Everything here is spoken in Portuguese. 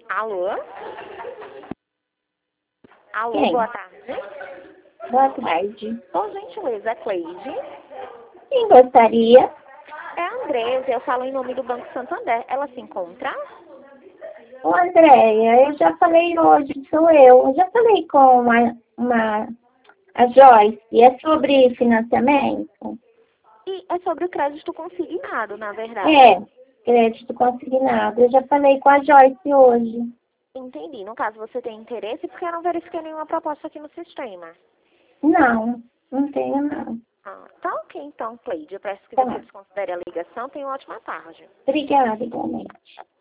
Alô? Alô, Quem? boa tarde. Boa tarde. Por gentileza, é Cleide. Quem gostaria? É a Andresa, eu falo em nome do Banco Santander. Ela se encontra? Ô, Andréia, eu já falei hoje, sou eu. Eu já falei com a Joyce. É sobre financiamento? E é sobre o crédito consignado, na verdade. É, crédito consignado. Eu já falei com a Joyce hoje. Entendi. No caso, você tem interesse porque eu não verifiquei nenhuma proposta aqui no sistema. Não, não tenho não. Ah, tá ok, então, Cleide. Eu peço que Tá. você desconsidere a ligação. Tenha uma ótima tarde. Obrigada, igualmente.